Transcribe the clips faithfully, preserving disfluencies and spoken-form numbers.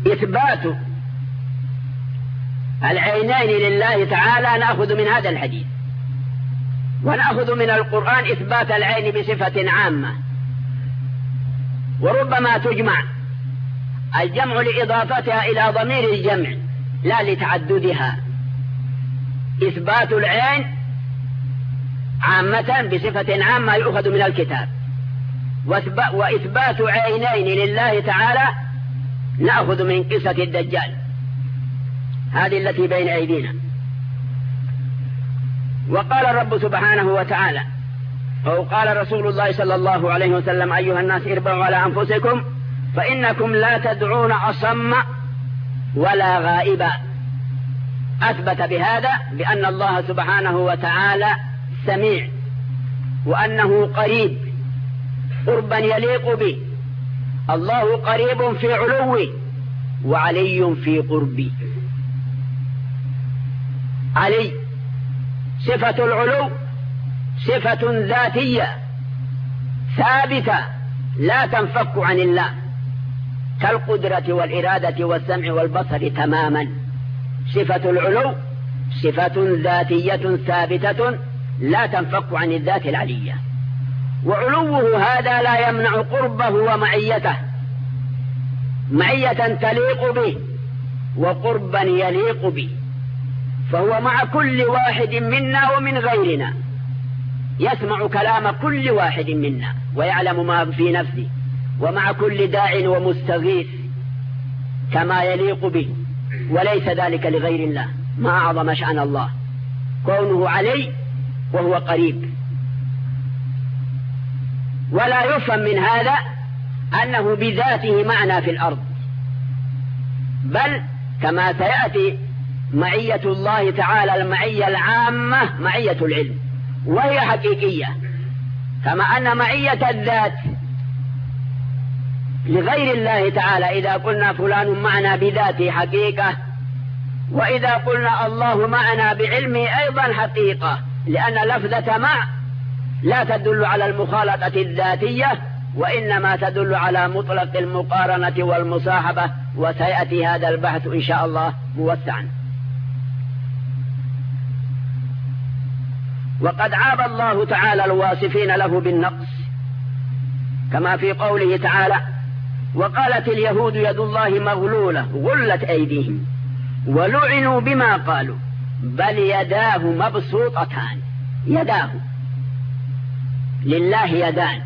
إثبات العينين لله تعالى نأخذ من هذا الحديث، ونأخذ من القرآن إثبات العين بصفة عامة، وربما تجمع الجمع لإضافتها إلى ضمير الجمع لا لتعددها. إثبات العين عامة بصفة عامة يؤخذ من الكتاب، وإثبات عينين لله تعالى نأخذ من قصة الدجال هذه التي بين أيدينا. وقال الرب سبحانه وتعالى، أو قال رسول الله صلى الله عليه وسلم: أيها الناس اربعوا على أنفسكم فإنكم لا تدعون أصم ولا غائبا. أثبت بهذا بأن الله سبحانه وتعالى سميع، وأنه قريب قربا يليق به. الله قريب في علوه وعلي في قربه. علي صفة العلو صفة ذاتية ثابتة لا تنفك عن الله، كالقدرة والإرادة والسمع والبصر تماما. صفة العلو صفة ذاتية ثابتة لا تنفك عن الذات العلية، وعلوه هذا لا يمنع قربه ومعيته، معية تليق به وقربا يليق به. فهو مع كل واحد منا ومن غيرنا، يسمع كلام كل واحد منا ويعلم ما في نفسه، ومع كل داع ومستغيث كما يليق به، وليس ذلك لغير الله. ما أعظم شأن الله كونه علي وهو قريب. ولا يفهم من هذا أنه بذاته معنى في الأرض، بل كما سيأتي معية الله تعالى المعية العامة معية العلم، وهي حقيقية، كما أن معية الذات لغير الله تعالى إذا قلنا فلان معنا بذاته حقيقة، وإذا قلنا الله معنا بعلمه أيضا حقيقة، لأن لفظة مع لا تدل على المخالطة الذاتية، وإنما تدل على مطلق المقارنة والمصاحبة، وسيأتي هذا البحث إن شاء الله موسعا. وقد عاب الله تعالى الواصفين له بالنقص، كما في قوله تعالى: وقالت اليهود يد الله مغلولة غلت أيديهم ولعنوا بما قالوا بل يداه مبسوطتان. يداه لله يدان،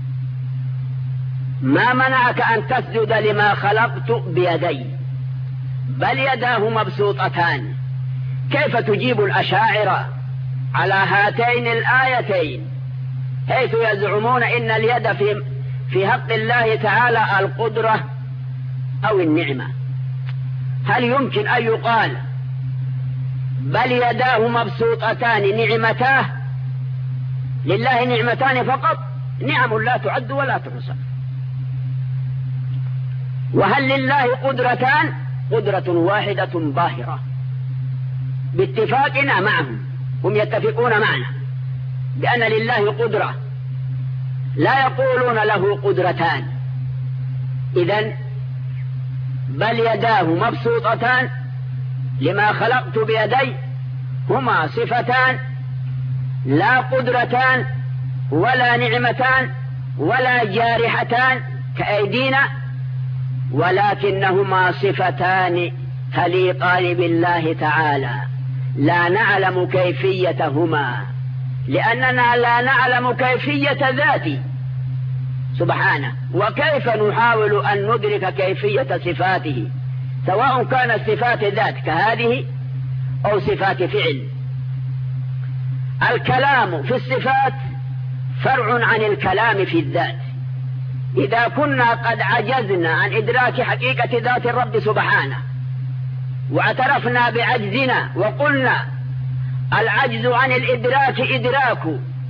ما منعك أن تسجد لما خلقت بيدي بل يداه مبسوطتان. كيف تجيب الأشاعرة على هاتين الآيتين حيث يزعمون إن اليد في في حق الله تعالى القدرة أو النعمة؟ هل يمكن أن يقال بل يداه مبسوطتان نعمتاه؟ لله نعمتان فقط، نعم لا تعد ولا تحصى. وهل لله قدرتان؟ قدرة واحدة باهرة باتفاقنا معهم، هم يتفقون معنا بأن لله قدرة، لا يقولون له قدرتان. إذن بل يداه مبسوطتان لما خلقت بيدي هما صفتان لا قدرتان ولا نعمتان ولا جارحتان كأيدينا، ولكنهما صفتان تليقان بالله تعالى لا نعلم كيفيتهما، لأننا لا نعلم كيفية ذاته سبحانه، وكيف نحاول أن ندرك كيفية صفاته، سواء كانت صفات ذات كهذه أو صفات فعل. الكلام في الصفات فرع عن الكلام في الذات. إذا كنا قد عجزنا عن إدراك حقيقة ذات الرب سبحانه واعترفنا بعجزنا وقلنا العجز عن الإدراك إدراك،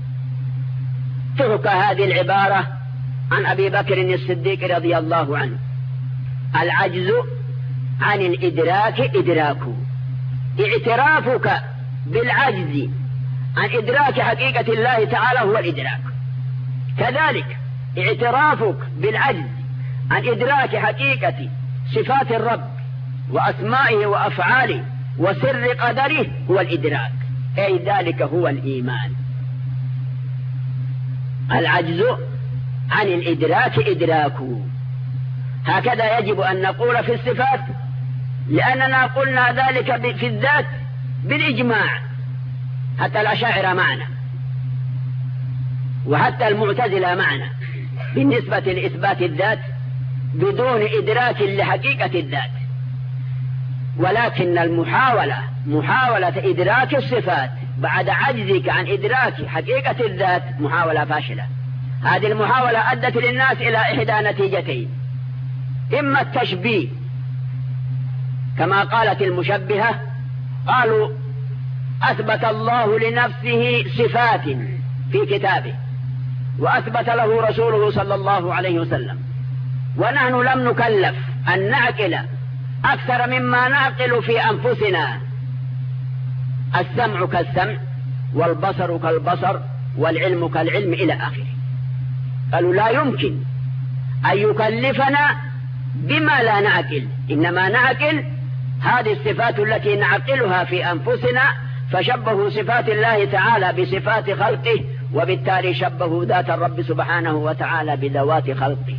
تحكى هذه العبارة عن أبي بكر الصديق رضي الله عنه: العجز عن الإدراك إدراك. اعترافك بالعجز عن إدراك حقيقة الله تعالى هو الإدراك. كذلك اعترافك بالعجز عن إدراك حقيقة صفات الرب وأسمائه وأفعاله وسر قدره هو الإدراك، أي ذلك هو الإيمان. العجز عن الإدراك إدراكه. هكذا يجب أن نقول في الصفات، لأننا قلنا ذلك في الذات بالإجماع، حتى الأشاعرة معنا وحتى المعتزلة معنا بالنسبة لإثبات الذات بدون إدراك لحقيقة الذات. ولكن المحاولة محاولة إدراك الصفات بعد عجزك عن إدراك حقيقة الذات محاولة فاشلة. هذه المحاولة أدت للناس إلى إحدى نتيجتين: إما التشبيه كما قالت المشبهة، قالوا أثبت الله لنفسه صفات في كتابه وأثبت له رسوله صلى الله عليه وسلم، ونحن لم نكلف أن نعقل أكثر مما نعقل في أنفسنا. السمع كالسمع والبصر كالبصر والعلم كالعلم إلى آخره. قالوا لا يمكن أن يكلفنا بما لا نعقل، إنما نعقل هذه الصفات التي نعقلها في أنفسنا، فشبهوا صفات الله تعالى بصفات خلقه، وبالتالي شبهوا ذات الرب سبحانه وتعالى بذوات خلقه.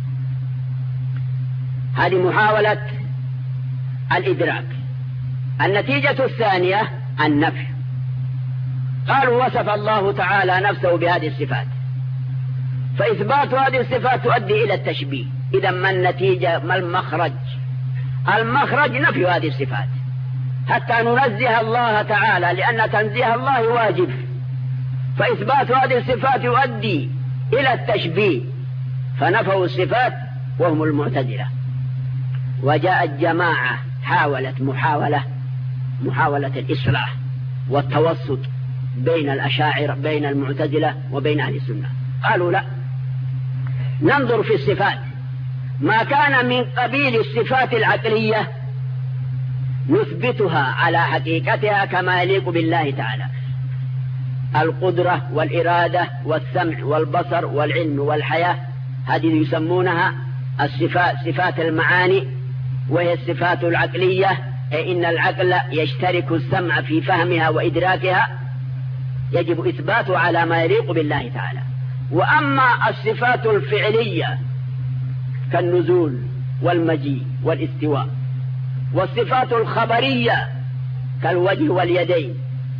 هذه محاولة الإدراك. النتيجة الثانية النفي. قالوا وصف الله تعالى نفسه بهذه الصفات، فإثبات هذه الصفات تؤدي إلى التشبيه. إذا ما النتيجة؟ ما المخرج؟ المخرج نفي هذه الصفات حتى ننزه الله تعالى، لأن تنزيه الله واجب، فإثبات هذه الصفات يؤدي إلى التشبيه، فنفوا الصفات وهم المعتزلة. وجاءت جماعة حاولت محاولة محاولة الإصلاح والتوسط بين الأشاعرة بين المعتزلة وبين أهل السنة. قالوا لا، ننظر في الصفات ما كان من قبيل الصفات العقلية نثبتها على حقيقتها كما يليق بالله تعالى: القدرة والإرادة والسمع والبصر والعلم والحياة. هذه يسمونها الصفات، صفات المعاني، وهي الصفات العقلية، أي إن العقل يشترك السمع في فهمها وإدراكها، يجب إثباته على ما يليق بالله تعالى. وأما الصفات الفعلية كالنزول والمجيء والاستواء، والصفات الخبرية كالوجه واليدين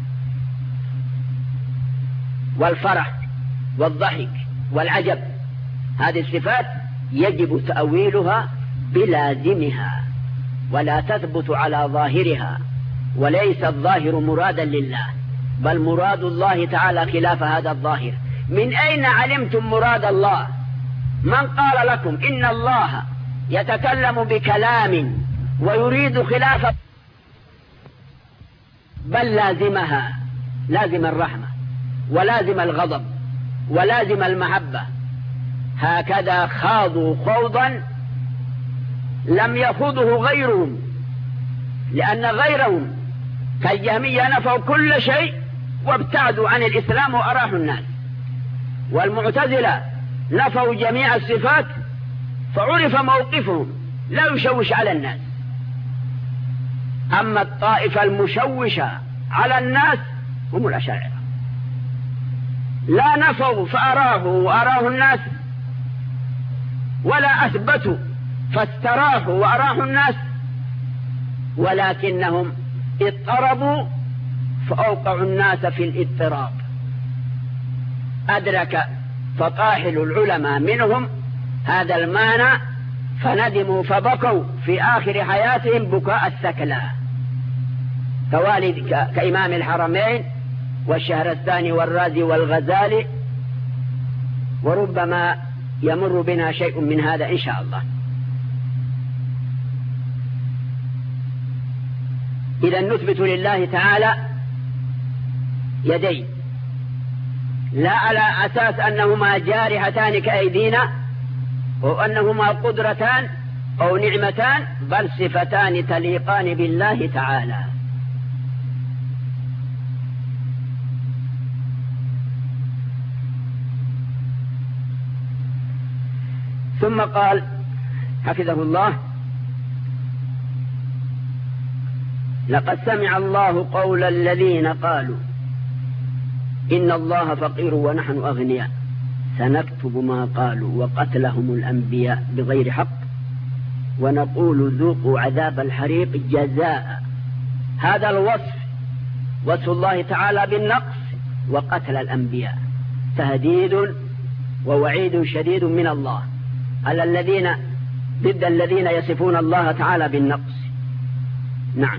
والفرح والضحك والعجب، هذه الصفات يجب تأويلها بلازمها ولا تثبت على ظاهرها، وليس الظاهر مرادا لله، بل مراد الله تعالى خلاف هذا الظاهر. من أين علمتم مراد الله؟ من قال لكم إن الله يتكلم بكلام ويريد خلاف؟ بل لازمها، لازم الرحمة ولازم الغضب ولازم المحبة. هكذا خاضوا خوضا لم يخوضه غيرهم، لأن غيرهم كالجهمية نفوا كل شيء وابتعدوا عن الإسلام وأراحوا الناس، والمعتزلة نفوا جميع الصفات فعرف موقفهم لا يشوش على الناس. أما الطائفة المشوشة على الناس هم الأشاعرة، لا نفوا فأراهوا وأراه الناس، ولا أثبتوا فاستراحوا وأراحوا الناس، ولكنهم اضطربوا فأوقعوا الناس في الاضطراب. أدرك فطاحل العلماء منهم هذا المعنى فندموا فبكوا في آخر حياتهم بكاء الثكلى، كوالد كإمام الحرمين والشهرستاني والرازي والغزالي، وربما يمر بنا شيء من هذا إن شاء الله. إذا نثبت لله تعالى يدين، لا على أساس أنهما جارحتان كأيدينا أو أنهما قدرتان أو نعمتان، بل صفتان تليقان بالله تعالى. ثم قال حفظه الله: لقد سمع الله قول الذين قالوا إن الله فقير ونحن أغنياء سنكتب ما قالوا وقتلهم الأنبياء بغير حق ونقول ذوقوا عذاب الحريق جزاء. هذا الوصف وصف الله تعالى بالنقص وقتل الأنبياء تهديد ووعيد شديد من الله على الذين ضد الذين يصفون الله تعالى بالنقص. نعم.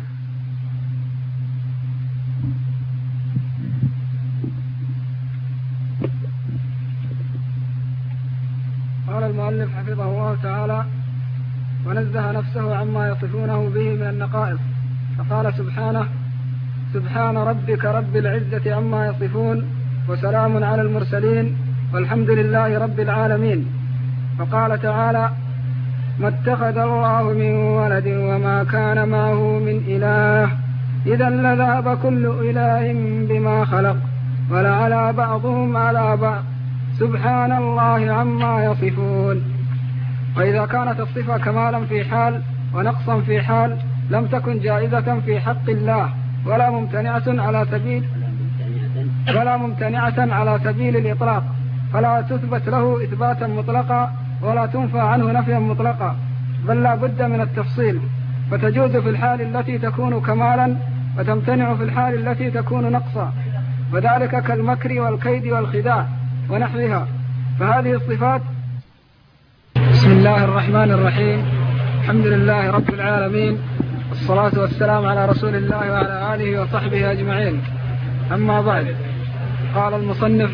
قال المؤلف حفظه الله تعالى: ونزه نفسه عما يصفونه به من النقائص، فقال سبحانه: سبحان ربك رب العزة عما يصفون وسلام على المرسلين والحمد لله رب العالمين. فقال تعالى: ما اتخذ الله من ولد وما كان معه من إله إذا لذهب كل إله بما خلق ولعلى بعضهم على بعض سبحان الله عما يصفون. وإذا كانت الصفة كمالا في حال ونقصا في حال لم تكن جائزة في حق الله ولا ممتنعة على سبيل ولا ممتنعة على سبيل الإطلاق، فلا تثبت له إثباتا مطلقا ولا تنفى عنه نفيا مطلقا، بل لا بد من التفصيل، فتجوز في الحال التي تكون كمالا وتمتنع في الحال التي تكون نقصا، وذلك كالمكر والكيد والخداع ونحوها. فهذه الصفات. بسم الله الرحمن الرحيم. الحمد لله رب العالمين، والصلاة والسلام على رسول الله وعلى آله وصحبه أجمعين. أما بعد، قال المصنف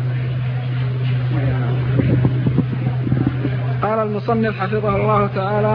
قال المصنف حفظه الله تعالى: